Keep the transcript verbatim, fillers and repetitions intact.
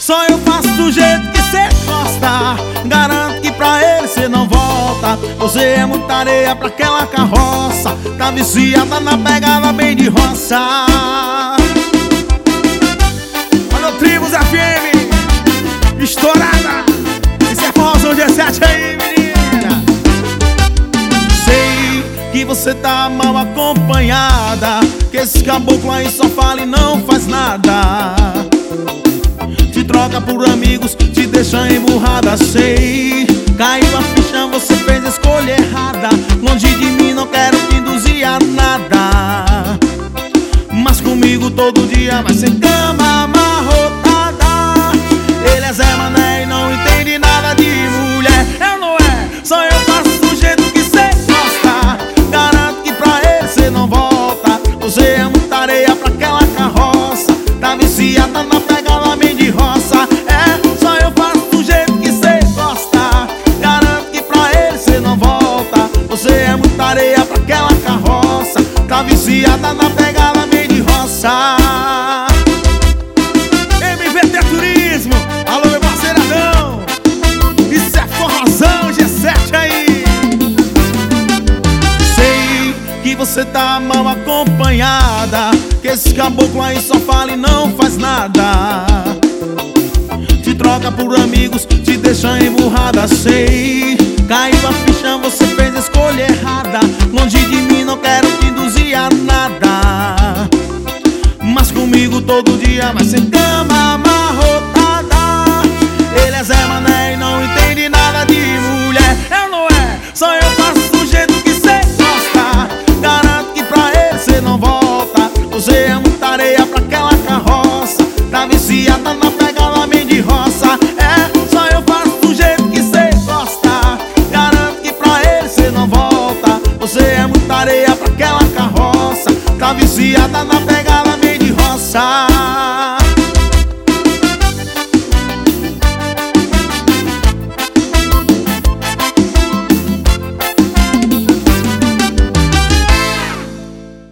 Só eu faço do jeito que cê gosta. Garanto que pra ele cê não volta. Você é muita areia pra aquela carroça. Tá viciada na pegada bem de roça. Olha o Tribos F M estourada. Esse é forrozão G sete aí, menina. Sei que você tá mal acompanhada, que esse caboclo aí só fala e não faz nada. Te troca por amigos, te deixa emburrada. Sei, caiu a ficha, você fez a escolha errada. Longe de mim, não quero te induzir a nada. Mas comigo todo dia vai ser cama amarrotada. Ele é Zé Mané e não entende nada de mulher. Eu não é, só eu faço do jeito que cê gosta. Garanto que pra ele cê não volta. Você é muita areia pra aquela carroça. Tá viciada na pegada bem de roça. É, só eu faço do jeito que cê gosta. Garanto que pra ele cê não volta. Você é muita areia pra aquela carroça. Tá viciada na pegada bem de roça. M V T Turismo, alô meu parceiradão. Isso é forrozão G sete aí. Sei que você tá mal acompanhada, que esse caboclo aí só fala e não faz nada. Te troca por amigos, te deixa emburrada. Sei, caiu a ficha, você fez a escolha errada. Longe de mim, não quero te induzir a nada. Mas comigo todo dia vai ser cama amarrotada. Ele é Zé Mané e não entende nada de mulher. Eu não é, só eu faço do jeito que cê gosta. Garanto que pra ele cê não volta. Você é muita areia pra aquela carroça. Tá viciada na pegada bem de roça. É, só eu faço do jeito que cê gosta. Garanto que pra ele cê não volta. Você é muita areia pra aquela carroça. Tá viciada na pegada bem de roça.